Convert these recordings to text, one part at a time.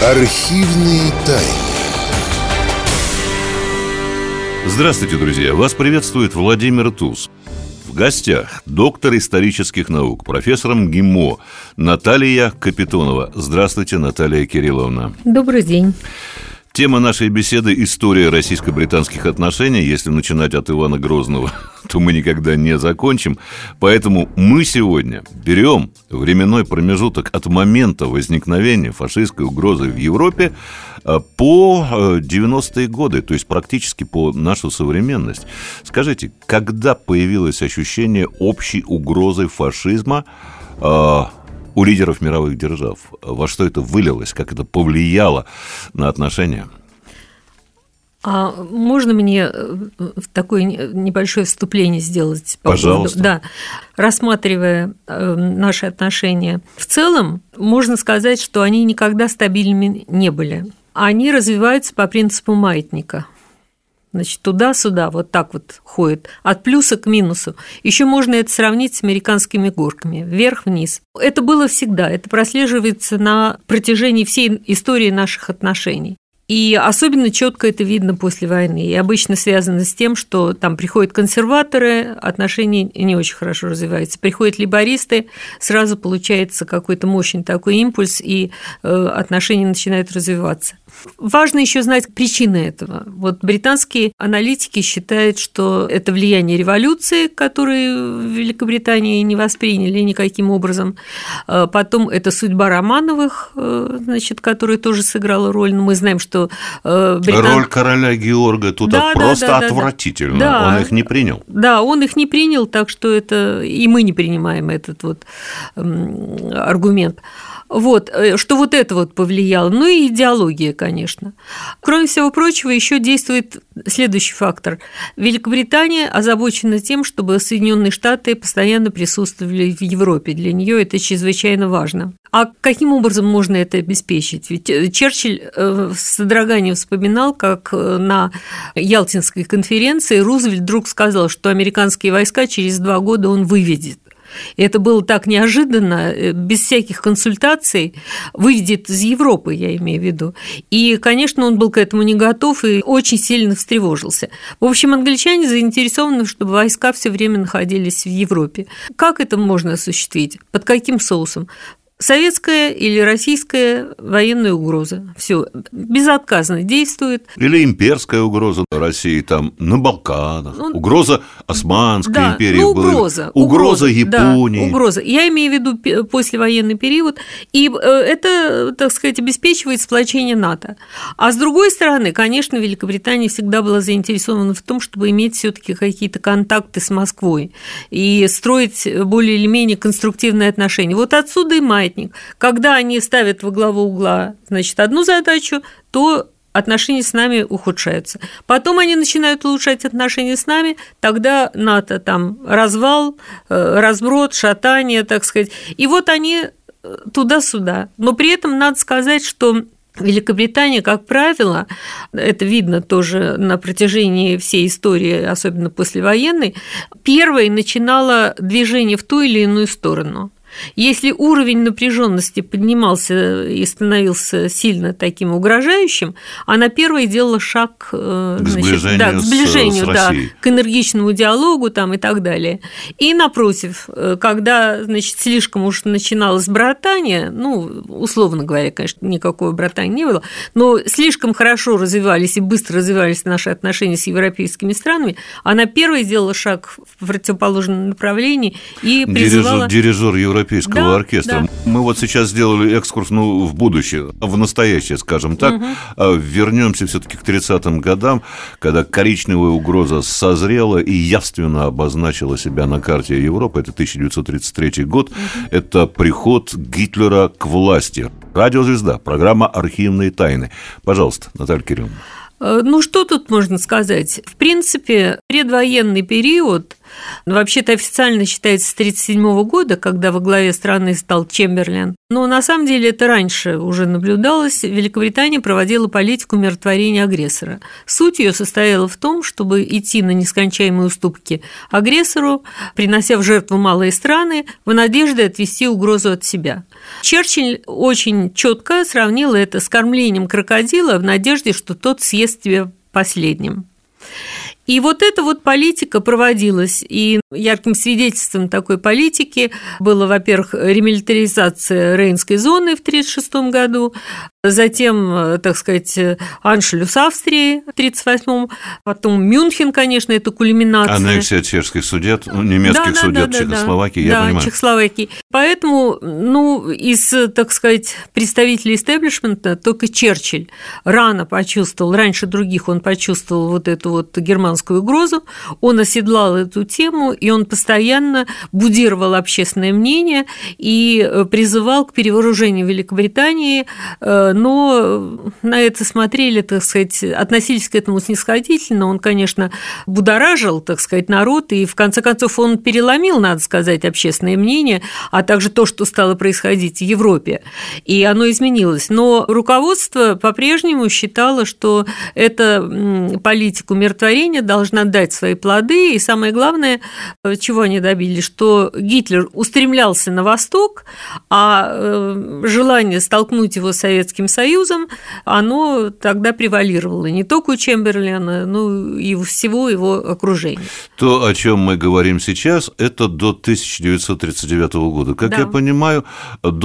Архивные тайны. Здравствуйте, друзья! Вас приветствует Владимир Туз. В гостях доктор исторических наук, профессор МГИМО Наталья Капитонова. Здравствуйте, Наталья Кирилловна. Добрый день. Тема нашей беседы – история российско-британских отношений. Если начинать от Ивана Грозного, то мы никогда не закончим. Поэтому мы сегодня берем временной промежуток от момента возникновения фашистской угрозы в Европе по 90-е годы, то есть практически по нашу современность. Скажите, когда появилось ощущение общей угрозы фашизма у лидеров мировых держав? Во что это вылилось? Как это повлияло на отношения? А можно мне такое небольшое вступление сделать? Пожалуйста. Да. Рассматривая наши отношения, в целом можно сказать, что они никогда стабильными не были. Они развиваются по принципу маятника. Значит, туда-сюда, вот так вот ходит, от плюса к минусу. Еще можно это сравнить с американскими горками, вверх-вниз. Это было всегда, это прослеживается на протяжении всей истории наших отношений. И особенно четко это видно после войны. И обычно связано с тем, что там приходят консерваторы, отношения не очень хорошо развиваются. Приходят лейбористы, сразу получается какой-то мощный такой импульс, и отношения начинают развиваться. Важно еще знать причины этого. Вот британские аналитики считают, что это влияние революции, которую в Великобритании не восприняли никаким образом. Потом это судьба Романовых, значит, которая тоже сыграла роль. Но мы знаем, что роль короля Георга тут просто отвратительна. Да. Он их не принял. Да, он их не принял, так что это и мы не принимаем этот вот аргумент. Вот, что вот это вот повлияло. Ну и идеология, конечно. Кроме всего прочего, еще действует следующий фактор. Великобритания озабочена тем, чтобы Соединенные Штаты постоянно присутствовали в Европе. Для нее это чрезвычайно важно. А каким образом можно это обеспечить? Ведь Черчилль с содроганием вспоминал, как на Ялтинской конференции Рузвельт вдруг сказал, что американские войска через 2 года он выведет. И это было так неожиданно, без всяких консультаций, выведет из Европы, я имею в виду. И, конечно, он был к этому не готов и очень сильно встревожился. В общем, англичане заинтересованы, чтобы войска все время находились в Европе. Как это можно осуществить? Под каким соусом? Советская или российская военная угроза. Все безотказно действует. Или имперская угроза России там на Балканах. Угроза Османской империи. Угроза Японии. Да, угроза. Я имею в виду послевоенный период. И это, так сказать, обеспечивает сплочение НАТО. А с другой стороны, конечно, Великобритания всегда была заинтересована в том, чтобы иметь все-таки какие-то контакты с Москвой и строить более или менее конструктивные отношения. Вот отсюда и маятник. Когда они ставят во главу угла, значит, одну задачу, то отношения с нами ухудшаются. Потом они начинают улучшать отношения с нами, тогда НАТО там развал, разброд, шатание, так сказать. И вот они туда-сюда. Но при этом надо сказать, что Великобритания, как правило, это видно тоже на протяжении всей истории, особенно послевоенной, первой начинала движение в ту или иную сторону. Если уровень напряженности поднимался и становился сильно таким угрожающим, она первой делала шаг к сближению, к энергичному диалогу там, и так далее. И напротив, когда, значит, слишком уж начиналось братание, ну, условно говоря, конечно, никакого братания не было, но слишком хорошо развивались и быстро развивались наши отношения с европейскими странами, она первой делала шаг в противоположном направлении и призывала... Дирижер европейского оркестра. Да. Мы вот сейчас сделали экскурс в будущее, в настоящее, скажем так. Вернемся все-таки к 30-м годам, когда коричневая угроза созрела и явственно обозначила себя на карте Европы. Это 1933 год. Это приход Гитлера к власти. Радиозвезда, программа «Архивные тайны». Пожалуйста, Наталья Кирилловна. Ну, что тут можно сказать? В принципе, предвоенный период Вообще-то официально считается с 1937 года, когда во главе страны стал Чемберлен. Но на самом деле это раньше уже наблюдалось. Великобритания проводила политику умиротворения агрессора. Суть ее состояла в том, чтобы идти на нескончаемые уступки агрессору, принося в жертву малые страны, в надежде отвести угрозу от себя. Черчилль очень четко сравнил это с кормлением крокодила в надежде, что тот съест тебя последним. И вот эта вот политика проводилась, и ярким свидетельством такой политики было, во-первых, ремилитаризация Рейнской зоны в 1936 году, затем, так сказать, аншлюс Австрии в 1938, потом Мюнхен, конечно, это кульминация. Аннексия чешских судет, немецких судет Чехословакии, я понимаю. Чехословакии. Поэтому, из, так сказать, представителей истеблишмента только Черчилль рано почувствовал, раньше других он почувствовал вот эту вот германскую угрозу, он оседлал эту тему, и он постоянно будировал общественное мнение и призывал к перевооружению Великобритании, но на это смотрели, так сказать, относились к этому снисходительно. Он, конечно, будоражил, так сказать, народ, и в конце концов он переломил, надо сказать, общественное мнение, а также то, что стало происходить в Европе, и оно изменилось. Но руководство по-прежнему считало, что эта политика умиротворения должна дать свои плоды, и самое главное, чего они добились, что Гитлер устремлялся на восток, а желание столкнуть его с Советским Союзом, оно тогда превалировало не только у Чемберлена, но и у всего его окружения. То, о чем мы говорим сейчас, это до 1939 года. Как я понимаю, до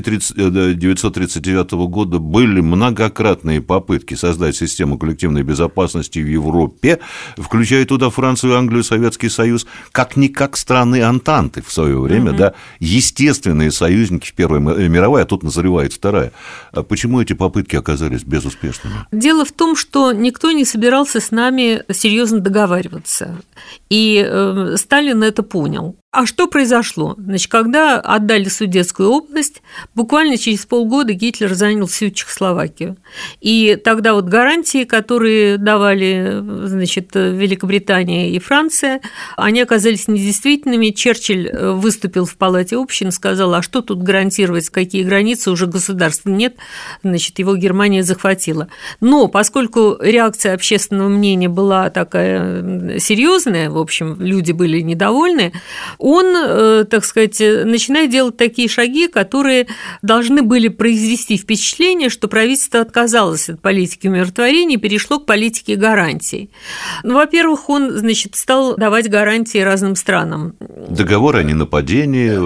1939 года были многократные попытки создать систему коллективной безопасности в Европе, включая туда Францию, Англию, Советский Союз, как-никак страны Антанты в свое время, да, естественные союзники в Первой мировой, а тут назревает Вторая. А почему эти попытки оказались безуспешными? Дело в том, что никто не собирался с нами серьезно договариваться, и Сталин это понял. А что произошло? Значит, когда отдали Судетскую область, буквально через полгода Гитлер занял всю Чехословакию. И тогда вот гарантии, которые давали, значит, Великобритания и Франция, они оказались недействительными. Черчилль выступил в Палате общин, сказал, а что тут гарантировать, какие границы, уже государства нет, значит, его Германия захватила. Но поскольку реакция общественного мнения была такая серьезная, в общем, люди были недовольны, он, так сказать, начинает делать такие шаги, которые должны были произвести впечатление, что правительство отказалось от политики умиротворения и перешло к политике гарантий. Ну, во-первых, он, значит, стал давать гарантии разным странам. Договор о ненападении?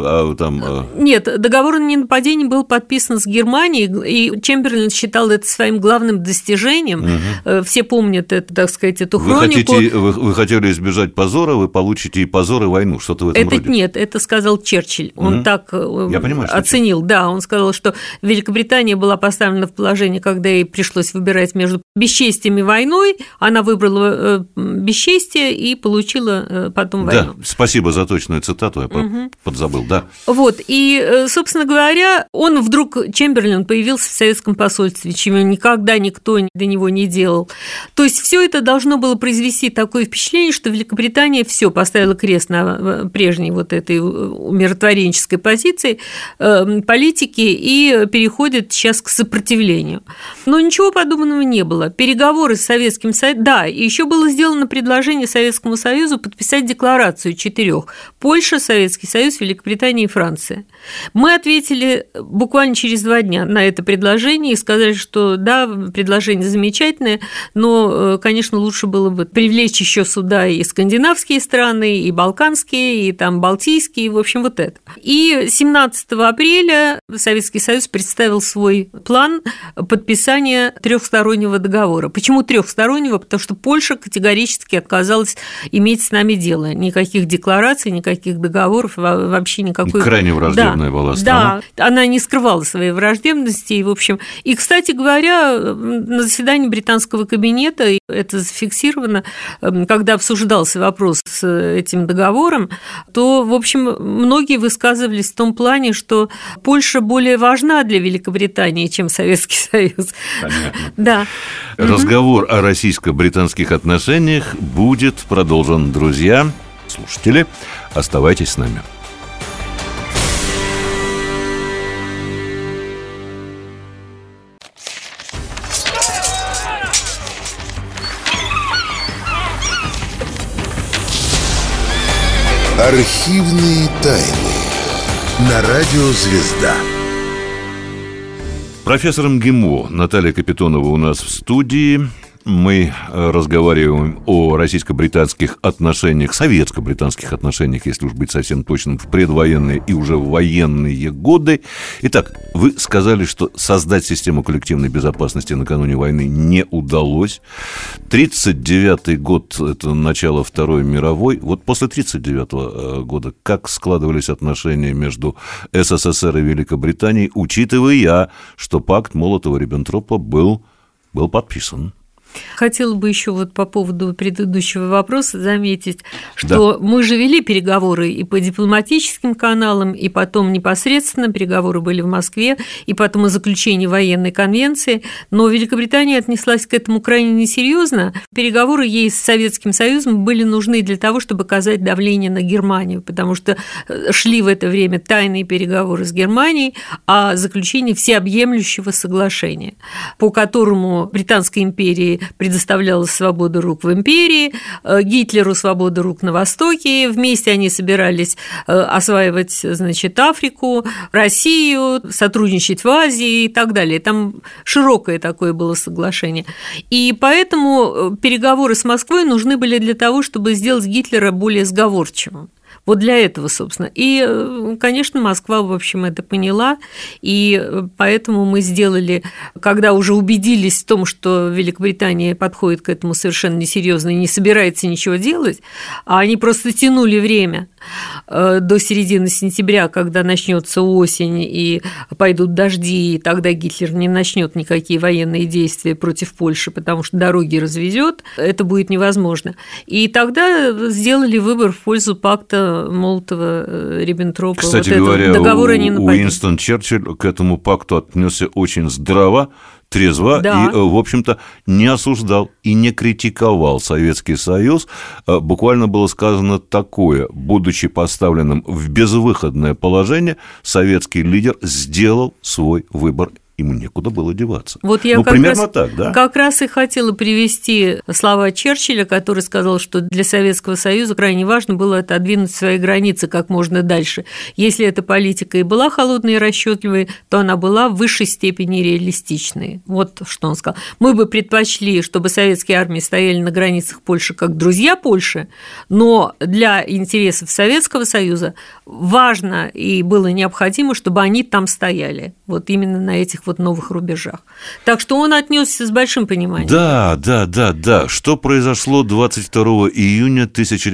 Нет, договор о ненападении был подписан с Германией, и Чемберлен считал это своим главным достижением. Все помнят это, так сказать, эту хронику. Вы хотели избежать позора, вы получите и позор, и войну, что-то в этом роде. Нет, это сказал Черчилль. Он так оценил. Да, он сказал, что Великобритания была поставлена в положение, когда ей пришлось выбирать между бесчестием и войной. Она выбрала бесчестие и получила потом войну. Да, спасибо за точную цитату, я подзабыл, да. Вот, и, собственно говоря, Чемберлен появился в советском посольстве, чего никогда никто до него не делал. То есть все это должно было произвести такое впечатление, что Великобритания все поставила крест на прежней вот этой умиротворенческой позиции, политики, и переходит сейчас к сопротивлению. Но ничего подобного не было. Переговоры с Советским Союзом, да, и еще было сделано предложение Советскому Союзу подписать декларацию 4: Польша, Советский Союз, Великобритания и Франция. Мы ответили буквально через 2 дня на это предложение и сказали, что да, предложение замечательное, но, конечно, лучше было бы привлечь еще сюда и скандинавские страны, и балканские, и там балтийские, в общем, вот это. И 17 апреля Советский Союз представил свой план подписания трехстороннего договора. Почему трехстороннего? Потому что Польша категорически отказалась иметь с нами дело. Никаких деклараций, никаких договоров, вообще никакой... Крайне враждебная была страна. Да, она не скрывала своей враждебности, и, в общем... И, кстати говоря, на заседании британского кабинета, это зафиксировано, когда обсуждался вопрос с этим договором, то, в общем, многие высказывались в том плане, что Польша более важна для Великобритании, чем Советский Союз. Понятно. Да. Разговор о российско-британских отношениях будет продолжен, друзья. слушатели. Оставайтесь с нами. Архивные тайны на радио «Звезда». Профессор МГИМО Наталья Капитонова у нас в студии. Мы разговариваем о российско-британских отношениях, советско-британских отношениях, если уж быть совсем точным, в предвоенные и уже в военные годы. Итак, вы сказали, что создать систему коллективной безопасности накануне войны не удалось. 1939 год – это начало Второй мировой. Вот после 1939 года как складывались отношения между СССР и Великобританией, учитывая, что пакт Молотова-Риббентропа был подписан? Хотела бы еще вот по поводу предыдущего вопроса заметить, что мы же вели переговоры и по дипломатическим каналам, и потом непосредственно переговоры были в Москве, и потом о заключении военной конвенции, но Великобритания отнеслась к этому крайне несерьезно. Переговоры ей с Советским Союзом были нужны для того, чтобы оказать давление на Германию, потому что шли в это время тайные переговоры с Германией о заключении всеобъемлющего соглашения, по которому Британской империи предоставляла свободу рук в империи, Гитлеру свободу рук на Востоке, вместе они собирались осваивать, значит, Африку, Россию, сотрудничать в Азии и так далее. Там широкое такое было соглашение. И поэтому переговоры с Москвой нужны были для того, чтобы сделать Гитлера более сговорчивым. Вот для этого, собственно. И, конечно, Москва, в общем, это поняла, и поэтому мы сделали, когда уже убедились в том, что Великобритания подходит к этому совершенно несерьезно и не собирается ничего делать, а они просто тянули время до середины сентября, когда начнется осень и пойдут дожди, и тогда Гитлер не начнет никакие военные действия против Польши, потому что дороги развезет, это будет невозможно. И тогда сделали выбор в пользу пакта Молотова-Риббентропа. Кстати вот говоря, договор о ненападении. Уинстон Черчилль к этому пакту отнесся очень здраво, трезво, да. И, в общем-то, не осуждал и не критиковал Советский Союз. Буквально было сказано такое: будучи поставленным в безвыходное положение, советский лидер сделал свой выбор. Ему некуда было деваться. Вот я примерно так, да? Как раз и хотела привести слова Черчилля, который сказал, что для Советского Союза крайне важно было отодвинуть свои границы как можно дальше. Если эта политика и была холодной и расчетливой, то она была в высшей степени реалистичной. Вот что он сказал. Мы бы предпочли, чтобы советские армии стояли на границах Польши как друзья Польши, но для интересов Советского Союза важно и было необходимо, чтобы они там стояли. Вот именно на этих вот новых рубежах. Так что он отнесся с большим пониманием. Да. Что произошло 22 июня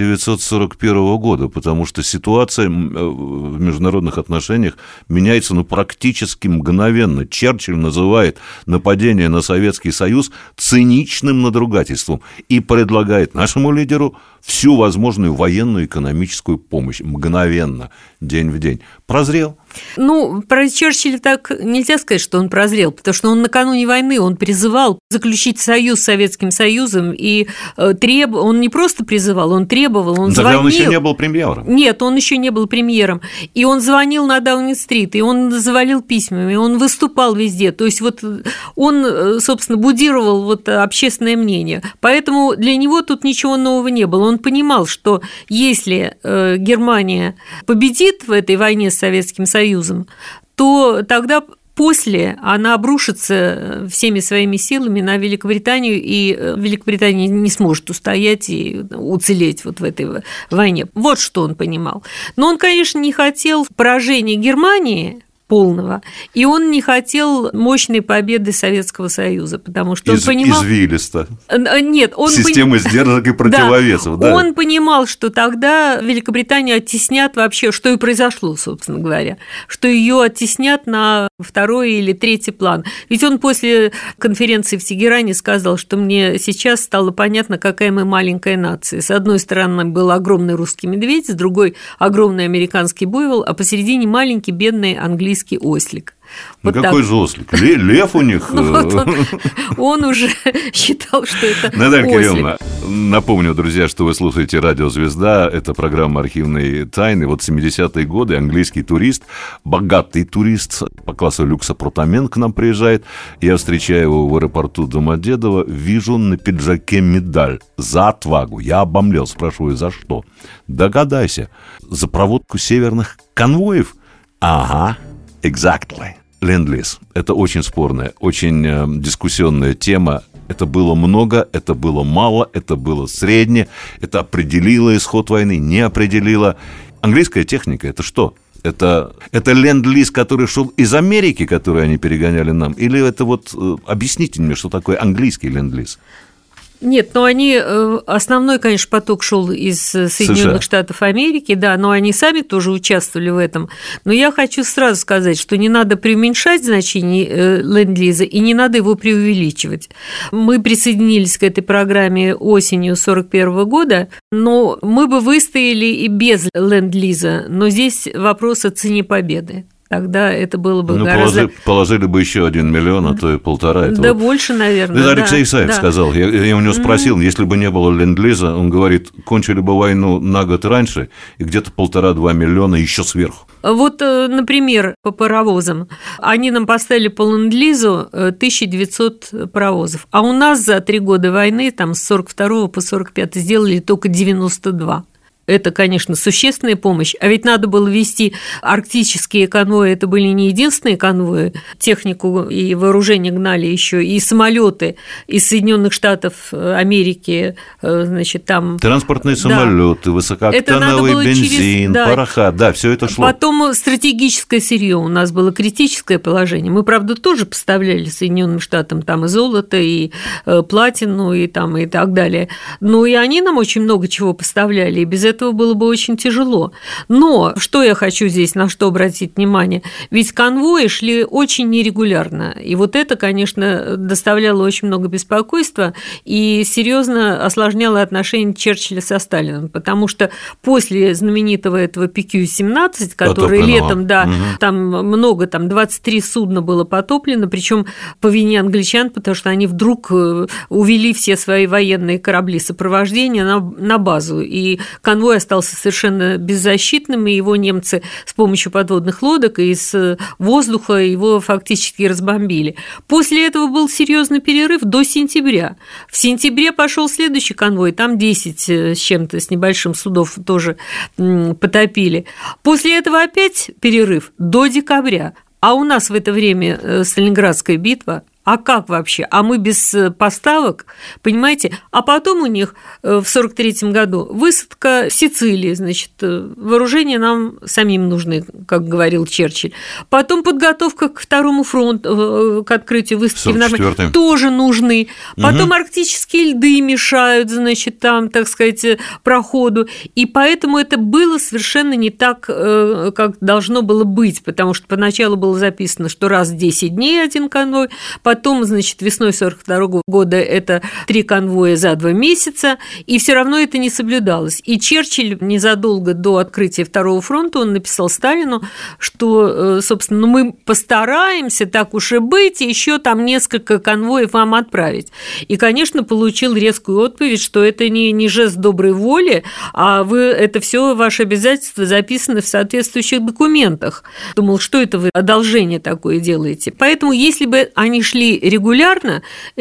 1941 года? Потому что ситуация в международных отношениях меняется практически мгновенно. Черчилль называет нападение на Советский Союз циничным надругательством и предлагает нашему лидеру всю возможную военную и экономическую помощь мгновенно, день в день. Прозрел? Про Черчилля так нельзя сказать, что он прозрел, потому что он накануне войны он призывал заключить союз с Советским Союзом, и он не просто призывал, он требовал, он звонил. Тогда он еще не был премьером. Нет, он еще не был премьером. И он звонил на Даунинг-стрит, и он завалил письмами, он выступал везде. То есть вот он, собственно, будировал общественное мнение. Поэтому для него тут ничего нового не было. Он понимал, что если Германия победит в этой войне с Советским Союзом, то тогда после она обрушится всеми своими силами на Великобританию, и Великобритания не сможет устоять и уцелеть в этой войне. Вот что он понимал. Но он, конечно, не хотел поражения Германии полного, и он не хотел мощной победы Советского Союза, потому что он понимал... Извилисто. Нет, он... Система сдержек и противовесов, да. Он понимал, что тогда Великобританию оттеснят вообще, что и произошло, собственно говоря, что ее оттеснят на второй или третий план. Ведь он после конференции в Тегеране сказал, что мне сейчас стало понятно, какая мы маленькая нация. С одной стороны был огромный русский медведь, с другой – огромный американский буйвол, а посередине маленький бедный английский английский ослик. Ну, вот какой же ослик? Лев у них? Он уже считал, что это Наталья Кирилловна, напомню, друзья, что вы слушаете «Радио Звезда». Это программа «Архивные тайны». Вот 70-е годы английский турист, богатый турист по классу люкс-апартамент к нам приезжает. Я встречаю его в аэропорту Домодедово, вижу на пиджаке медаль за отвагу. Я обомлел, спрашиваю, за что? Догадайся, за проводку северных конвоев? Ага. Exactly. Ленд-лиз. Это очень спорная, очень дискуссионная тема. Это было много, это было мало, это было средне. Это определило исход войны, не определило. Английская техника – это что? Это ленд-лиз, который шел из Америки, который они перегоняли нам? Или это вот… Объясните мне, что такое английский ленд-лиз? Нет, но основной, конечно, поток шел из Соединенных Штатов Америки, да, но они сами тоже участвовали в этом. Но я хочу сразу сказать, что не надо преуменьшать значение ленд-лиза и не надо его преувеличивать. Мы присоединились к этой программе осенью 1941 года, но мы бы выстояли и без ленд-лиза, но здесь вопрос о цене победы. Тогда это было бы гораздо… Положили бы еще 1 миллион, а то и 1,5. Да больше, наверное. Это Алексей Исаев сказал. Я у него спросил, если бы не было ленд-лиза, он говорит, кончили бы войну на год раньше, и где-то 1,5-2 миллиона еще сверху. Вот, например, по паровозам. Они нам поставили по ленд-лизу 1900 паровозов, а у нас за 3 года войны, там, с 42 по 45 сделали только 92. Это, конечно, существенная помощь. А ведь надо было вести арктические конвои. Это были не единственные конвои. Технику и вооружение гнали еще и самолеты из Соединенных Штатов Америки. Значит, там… Транспортные самолеты, высокооктановый бензин, пороха. Да, все это шло. Потом стратегическое сырье. У нас было критическое положение. Мы, правда, тоже поставляли Соединенным Штатам там и золото, и платину, и так далее. Но и они нам очень много чего поставляли. И без этого было бы очень тяжело. Но что я хочу здесь, на что обратить внимание? Ведь конвои шли очень нерегулярно. И вот это, конечно, доставляло очень много беспокойства и серьезно осложняло отношения Черчилля со Сталиным. Потому что после знаменитого этого PQ-17, который летом, там много, там 23 судна было потоплено, причем по вине англичан, потому что они вдруг увели все свои военные корабли сопровождения на базу. И конвой остался совершенно беззащитным, и его немцы с помощью подводных лодок и из воздуха его фактически разбомбили. После этого был серьезный перерыв до сентября. В сентябре пошел следующий конвой, там 10 с чем-то, с небольшим судов тоже потопили. После этого опять перерыв до декабря. А у нас в это время Сталинградская битва. А как вообще? А мы без поставок, понимаете? А потом у них в 1943 году высадка в Сицилии, значит, вооружения нам самим нужны, как говорил Черчилль. Потом подготовка к Второму фронту, к открытию выставки в Нормандии, тоже нужны. Потом арктические льды мешают, значит, там, так сказать, проходу. И поэтому это было совершенно не так, как должно было быть, потому что поначалу было записано, что раз в 10 дней один конвой, потом, значит, весной 1942 года это 3 конвоя за 2 месяца, и все равно это не соблюдалось. И Черчилль незадолго до открытия Второго фронта он написал Сталину, что, собственно, мы постараемся, так уж и быть, еще там несколько конвоев вам отправить. И, конечно, получил резкую отповедь, что это не жест доброй воли, а это все ваши обязательства записаны в соответствующих документах. Думал, что это вы одолжение такое делаете. Поэтому, если бы они шли регулярно,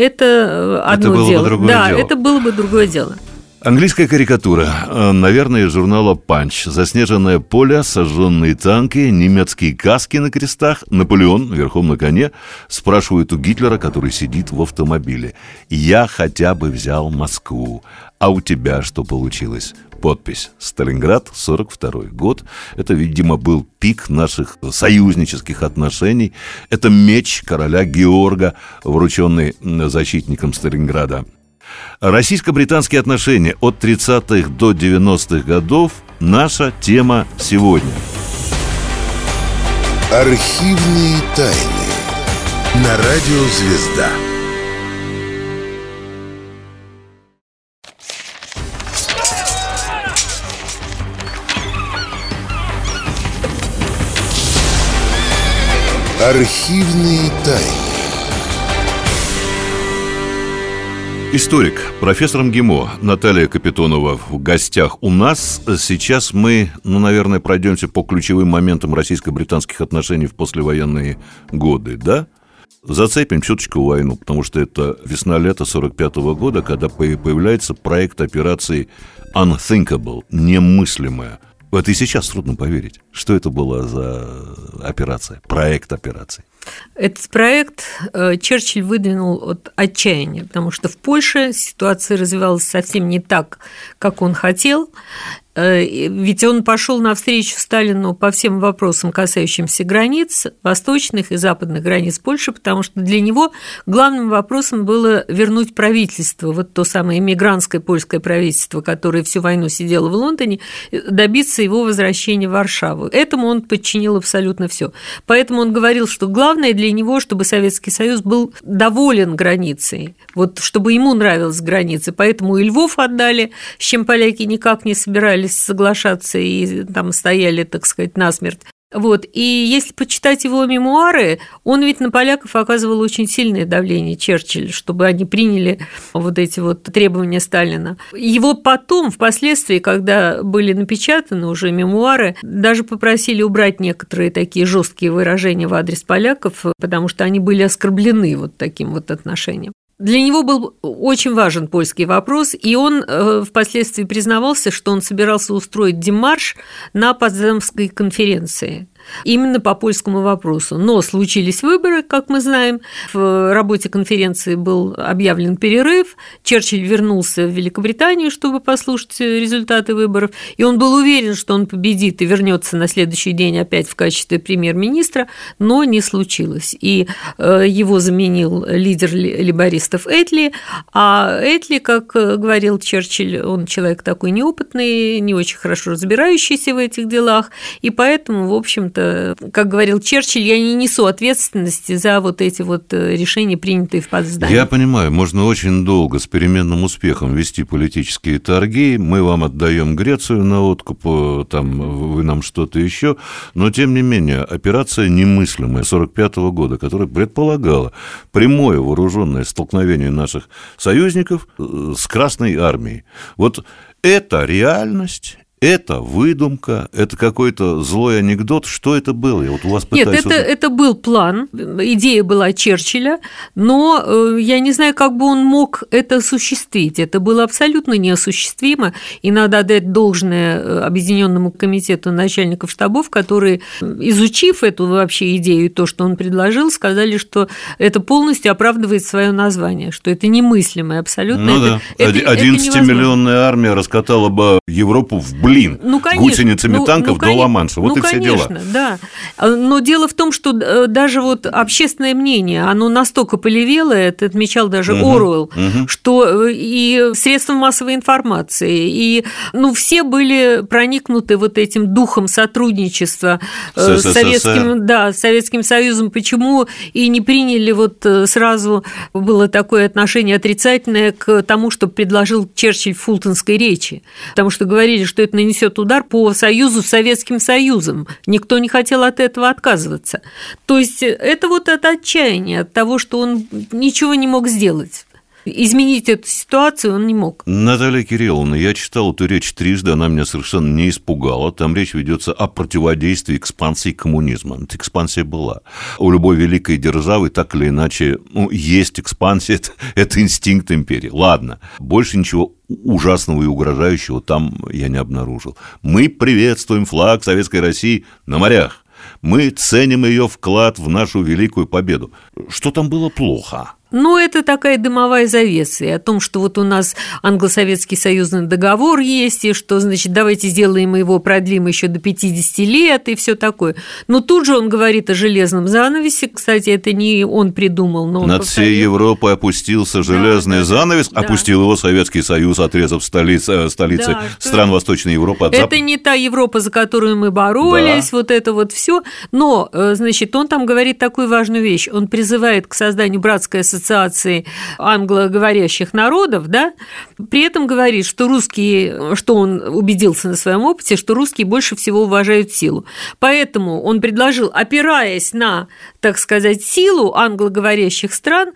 это одно дело. Это было бы другое дело. Английская карикатура, наверное, из журнала «Панч». Заснеженное поле, сожженные танки, немецкие каски на крестах. Наполеон верхом на коне спрашивает у Гитлера, который сидит в автомобиле: «Я хотя бы взял Москву, а у тебя что получилось?» Подпись: Сталинград, 1942 год. Это, видимо, был пик наших союзнических отношений. Это меч короля Георга, врученный защитникам Сталинграда. Российско-британские отношения от 30-х до 90-х годов – наша тема сегодня. Архивные тайны на радио «Звезда». Архивные тайны. Историк, профессор МГИМО Наталья Капитонова в гостях у нас. Сейчас мы, наверное, пройдемся по ключевым моментам российско-британских отношений в послевоенные годы, да? Зацепим чуточку войну, потому что это весна-лето 1945 года, когда появляется проект операции Unthinkable, немыслимая. Вот и сейчас трудно поверить, что это была за операция, проект операции. Этот проект Черчилль выдвинул от отчаяния, потому что в Польше ситуация развивалась совсем не так, как он хотел. Ведь он пошел навстречу Сталину по всем вопросам, касающимся границ, восточных и западных границ Польши, потому что для него главным вопросом было вернуть правительство, вот то самое эмигрантское польское правительство, которое всю войну сидело в Лондоне, добиться его возвращения в Варшаву. Этому он подчинил абсолютно все. Поэтому он говорил, что главное для него, чтобы Советский Союз был доволен границей, вот чтобы ему нравилась граница. Поэтому и Львов отдали, с чем поляки никак не собирались соглашаться и там стояли, так сказать, насмерть. Вот. И если почитать его мемуары, он ведь на поляков оказывал очень сильное давление, Черчилль, чтобы они приняли вот эти вот требования Сталина. Его потом, впоследствии, когда были напечатаны уже мемуары, даже попросили убрать некоторые такие жесткие выражения в адрес поляков, потому что они были оскорблены вот таким вот отношением. Для него был очень важен польский вопрос, и он впоследствии признавался, что он собирался устроить демарш на Потсдамской конференции именно по польскому вопросу. Но случились выборы, как мы знаем, в работе конференции был объявлен перерыв, Черчилль вернулся в Великобританию, чтобы послушать результаты выборов, и он был уверен, что он победит и вернется на следующий день опять в качестве премьер-министра, но не случилось. И его заменил лидер лейбористов Этли, а Этли, как говорил Черчилль, он человек такой неопытный, не очень хорошо разбирающийся в этих делах, и поэтому, в общем-то, как говорил Черчилль, я не несу ответственности за вот эти вот решения, принятые в Потсдаме. Я понимаю, можно очень долго с переменным успехом вести политические торги, мы вам отдаем Грецию на откуп, там, вы нам что-то еще, но, тем не менее, операция немыслимая 1945 года, которая предполагала прямое вооруженное столкновение наших союзников с Красной армией. Вот это реальность. Это выдумка, это какой-то злой анекдот. Что это было? Я вот у вас пытаюсь... Нет, это был план, идея была Черчилля, но я не знаю, как бы он мог это осуществить. Это было абсолютно неосуществимо, и надо отдать должное Объединенному комитету начальников штабов, которые, изучив эту вообще идею и то, что он предложил, сказали, что это полностью оправдывает свое название, что это немыслимое абсолютно. Ну да, 11-миллионная армия раскатала бы Европу в блин, ну, гусеницами танков до Ла-Манша. Вот и все дела. Да. Но дело в том, что даже вот общественное мнение, оно настолько полевело, это отмечал даже Оруэлл, что и средства массовой информации, и все были проникнуты вот этим духом сотрудничества с Советским Союзом. Почему и не приняли вот сразу, было такое отношение отрицательное к тому, что предложил Черчилль в Фултонской речи, потому что говорили, что это нанесет удар по союзу с Советским Союзом. Никто не хотел от этого отказываться. То есть это вот от отчаяния, от того, что он ничего не мог сделать. Изменить эту ситуацию он не мог. Наталья Кирилловна, я читал эту речь трижды, она меня совершенно не испугала. Там речь ведется о противодействии экспансии коммунизма. Эта экспансия была. У любой великой державы так или иначе есть экспансия, это инстинкт империи. Ладно, больше ничего ужасного и угрожающего там я не обнаружил. Мы приветствуем флаг Советской России на морях. Мы ценим ее вклад в нашу великую победу. Что там было плохо? Ну, это такая дымовая завеса, и о том, что вот у нас англо-советский союзный договор есть, и что, значит, давайте сделаем его, продлим еще до 50 лет, и все такое. Но тут же он говорит о железном занавесе, кстати, это не он придумал, но он над повторил. всей Европой опустился железный занавес, опустил его Советский Союз, отрезав столицы стран Восточной Европы от Запада. Это не та Европа, за которую мы боролись, вот это вот все. Но, значит, он там говорит такую важную вещь, он призывает к созданию братской ассоциации Ассоциации англоговорящих народов, да, при этом говорит, что русские, что он убедился на своем опыте, что русские больше всего уважают силу. Поэтому он предложил, опираясь на, так сказать, силу англоговорящих стран,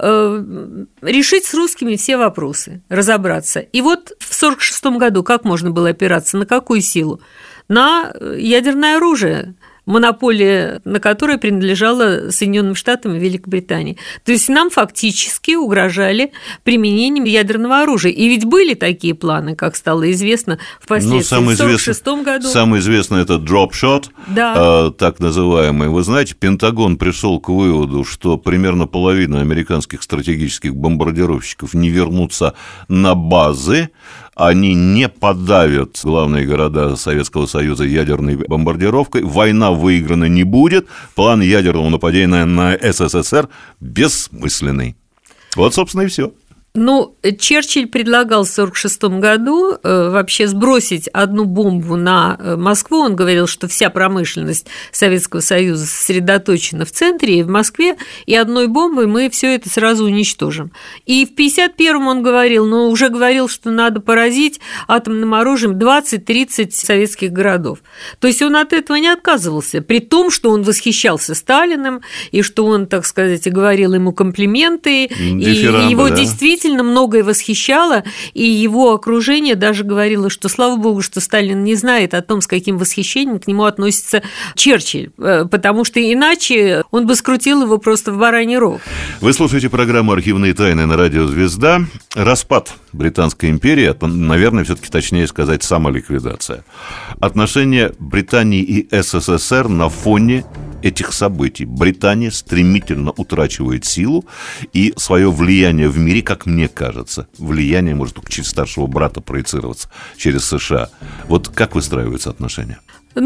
решить с русскими все вопросы, разобраться. И вот в 1946 году как можно было опираться? На какую силу? На ядерное оружие, монополия на которое принадлежала Соединенным Штатам и Великобритании. То есть нам фактически угрожали применением ядерного оружия. И ведь были такие планы, как стало известно впоследствии, в 1946 году. Самый известный – это drop shot, да. Так называемый. Вы знаете, Пентагон пришел к выводу, что примерно половина американских стратегических бомбардировщиков не вернутся на базы, они не подавят главные города Советского Союза ядерной бомбардировкой, война выиграна не будет, план ядерного нападения на СССР бессмысленный. Вот, собственно, и все. Ну, Черчилль предлагал в 1946 году вообще сбросить одну бомбу на Москву. Он говорил, что вся промышленность Советского Союза сосредоточена в центре и в Москве, и одной бомбой мы все это сразу уничтожим. И в 1951-м он говорил, но уже говорил, что надо поразить атомным оружием 20-30 советских городов. То есть он от этого не отказывался, при том, что он восхищался Сталиным, и что он, так сказать, говорил ему комплименты, и его действительно многое восхищало, и его окружение даже говорило, что, слава богу, что Сталин не знает о том, с каким восхищением к нему относится Черчилль, потому что иначе он бы скрутил его просто в бараний рог. Вы слушаете программу «Архивные тайны» на радио «Звезда». Распад Британской империи, наверное, все-таки точнее сказать, самоликвидация. Отношения Британии и СССР на фоне этих событий. Британия стремительно утрачивает силу и свое влияние в мире, как мне кажется, влияние может только через старшего брата проецироваться, через США. Вот как выстраиваются отношения?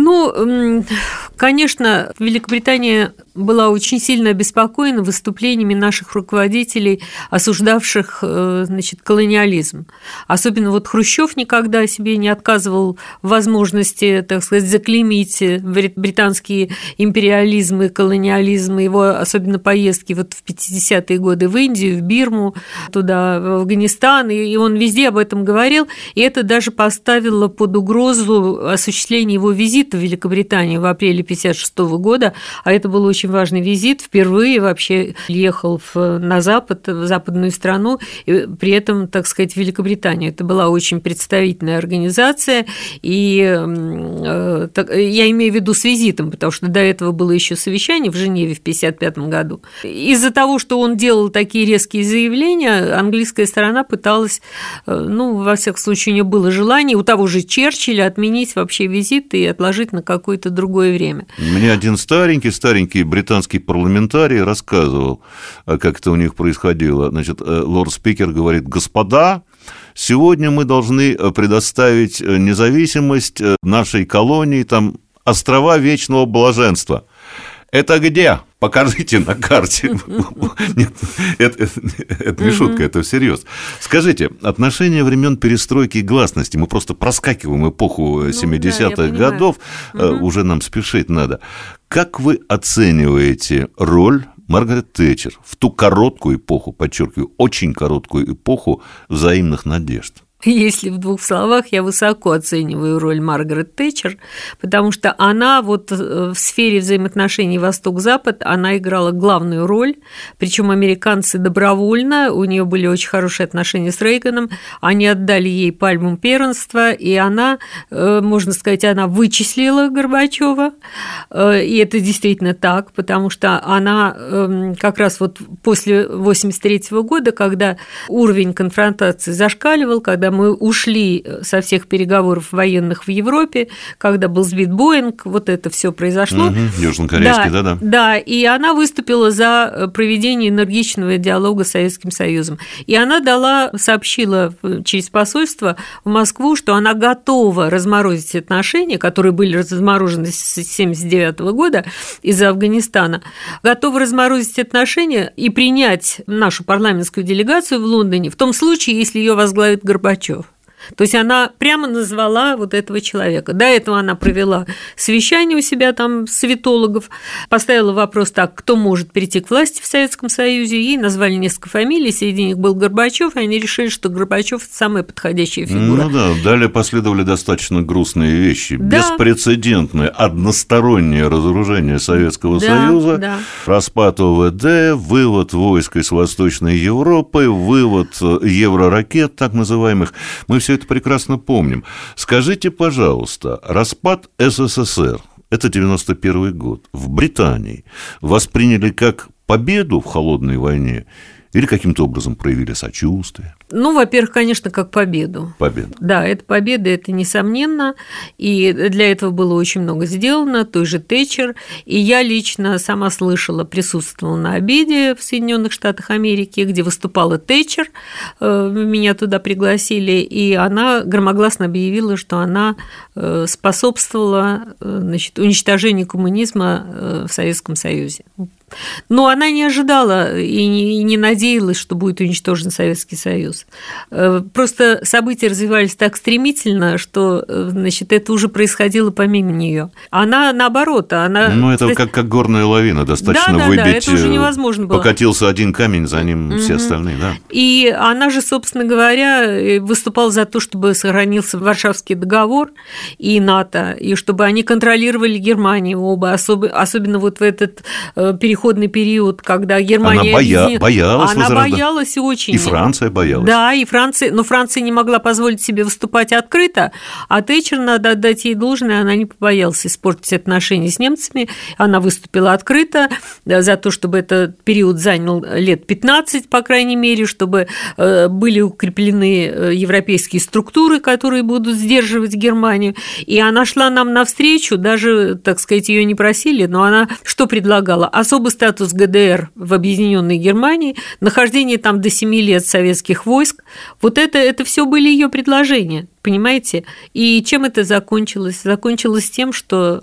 Ну, конечно, Великобритания была очень сильно обеспокоена выступлениями наших руководителей, осуждавших, значит, колониализм. Особенно вот Хрущев никогда себе не отказывал в возможности, так сказать, заклеймить британские империализм и колониализм, его особенно поездки вот в 50-е годы в Индию, в Бирму, туда, в Афганистан, и он везде об этом говорил, и это даже поставило под угрозу осуществление его визита в Великобританию в апреле 1956 года, а это был очень важный визит, впервые вообще ехал на Запад, в западную страну, и при этом, так сказать, в Великобританию. Это была очень представительная организация, и я имею в виду с визитом, потому что до этого было еще совещание в Женеве в 1955 году. Из-за того, что он делал такие резкие заявления, английская сторона пыталась, ну, во всяком случае, у нее было желание у того же Черчилля отменить вообще визит и отложить на какое-то другое время. Мне один старенький британский парламентарий рассказывал, как это у них происходило. Значит, лорд-спикер говорит: господа, сегодня мы должны предоставить независимость нашей колонии, там, острова вечного блаженства. Это где? Покажите на карте. Нет, это не шутка, это всерьез. Скажите, отношения времен перестройки и гласности, мы просто проскакиваем эпоху 70-х годов, уже нам спешить надо. Как вы оцениваете роль Маргарет Тэтчер в ту короткую эпоху, подчеркиваю, очень короткую эпоху взаимных надежд? Если в двух словах, я высоко оцениваю роль Маргарет Тэтчер, потому что она вот в сфере взаимоотношений Восток-Запад, она играла главную роль, причем американцы добровольно, у нее были очень хорошие отношения с Рейганом, они отдали ей пальму первенства, и она, можно сказать, она вычислила Горбачева, и это действительно так, потому что она как раз вот после 1983 года, когда уровень конфронтации зашкаливал, когда мы ушли со всех переговоров военных в Европе, когда был сбит Боинг, вот это все произошло. Южнокорейский, да. Да, и она выступила за проведение энергичного диалога с Советским Союзом. И она сообщила через посольство в Москву, что она готова разморозить отношения, которые были разморожены с 1979 года из-за Афганистана, готова разморозить отношения и принять нашу парламентскую делегацию в Лондоне в том случае, если ее возглавит Горбачев. То есть она прямо назвала вот этого человека. До этого она провела совещание у себя там светологов, поставила вопрос так, кто может прийти к власти в Советском Союзе, ей назвали несколько фамилий, среди них был Горбачев, и они решили, что Горбачев – это самая подходящая фигура. Ну да, далее последовали достаточно грустные вещи. Да. Беспрецедентное одностороннее разоружение Советского Союза, распад ОВД, вывод войск из Восточной Европы, вывод евроракет, так называемых. Мы все это прекрасно помним. Скажите, пожалуйста, распад СССР, это 91-й год, в Британии восприняли как победу в холодной войне или каким-то образом проявили сочувствие? Ну, во-первых, конечно, как победу. Победа. Да, это победа, это несомненно, и для этого было очень много сделано, той же Тэтчер, и я лично сама слышала, присутствовала на обеде в Соединенных Штатах Америки, где выступала Тэтчер, меня туда пригласили, и она громогласно объявила, что она способствовала, значит, уничтожению коммунизма в Советском Союзе. Но она не ожидала и не надеялась, что будет уничтожен Советский Союз. Просто события развивались так стремительно, что, значит, это уже происходило помимо нее. Она, наоборот, она... Ну, это как горная лавина, достаточно выбить. Да, это уже невозможно было. Покатился один камень, за ним все остальные, да. И она же, собственно говоря, выступала за то, чтобы сохранился Варшавский договор и НАТО, и чтобы они контролировали Германию оба, особенно вот в этот переходный период, когда Германия... Она боялась очень. И Франция боялась. Да, и Франция, но Франция не могла позволить себе выступать открыто, а Тэтчер, надо отдать ей должное, она не побоялась испортить отношения с немцами, она выступила открыто за то, чтобы этот период занял лет 15, по крайней мере, чтобы были укреплены европейские структуры, которые будут сдерживать Германию, и она шла нам навстречу, даже, так сказать, ее не просили, но она что предлагала? Особый статус ГДР в объединенной Германии, нахождение там до 7 лет советских войск, вот это все были ее предложения, понимаете? И чем это закончилось? Закончилось тем, что...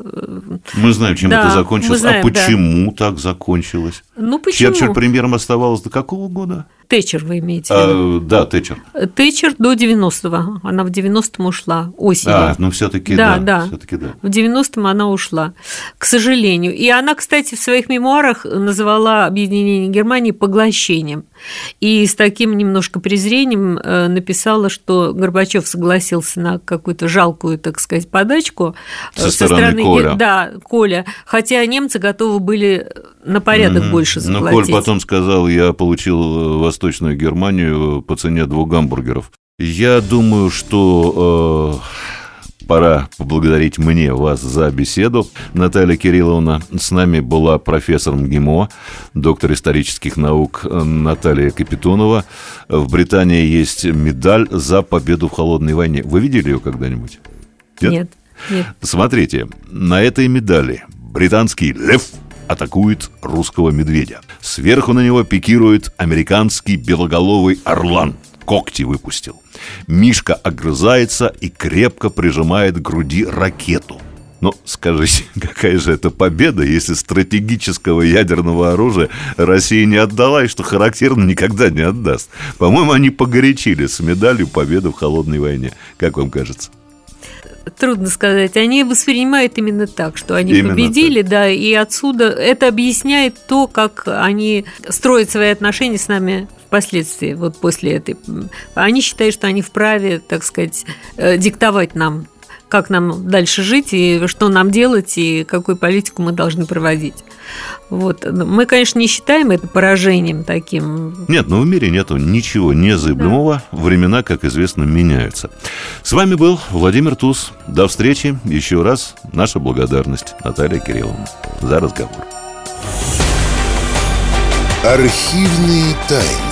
Мы знаем, чем это закончилось. А почему так закончилось? Ну, почему? Черчилль премьером оставалась до какого года? Тэтчер вы имеете в виду? Да, Тэтчер. Тэтчер до 90-го. Она в 90-м ушла осенью. Ну все-таки да. Всё-таки да. В 90-м она ушла, к сожалению. И она, кстати, в своих мемуарах назвала объединение Германии поглощением. И с таким немножко презрением написала, что Горбачев согласился на какую-то жалкую, так сказать, подачку со стороны Коля. Да, Коля. Хотя немцы готовы были на порядок больше заплатить. Но Коль потом сказал, я получил Восточную Германию по цене 2 гамбургеров. Я думаю, что пора поблагодарить вас за беседу. Наталья Кирилловна, с нами была профессор МГИМО, доктор исторических наук Наталья Капитонова. В Британии есть медаль за победу в холодной войне. Вы видели ее когда-нибудь? Нет. Смотрите, на этой медали британский лев атакует русского медведя. Сверху на него пикирует американский белоголовый орлан. Когти выпустил. Мишка огрызается и крепко прижимает к груди ракету. Но скажите, какая же это победа, если стратегического ядерного оружия Россия не отдала, и, что характерно, никогда не отдаст? По-моему, они погорячились с медалью победы в холодной войне. Как вам кажется? Трудно сказать. Они воспринимают именно так, что они победили, да, и отсюда это объясняет то, как они строят свои отношения с нами впоследствии, вот после этой. Они считают, что они вправе, так сказать, диктовать нам, как нам дальше жить, и что нам делать, и какую политику мы должны проводить. Вот. Мы, конечно, не считаем это поражением таким. Нет, но в мире нету ничего незыблемого. Да. Времена, как известно, меняются. С вами был Владимир Туз. До встречи. Еще раз наша благодарность Наталье Кирилловне за разговор. Архивные тайны.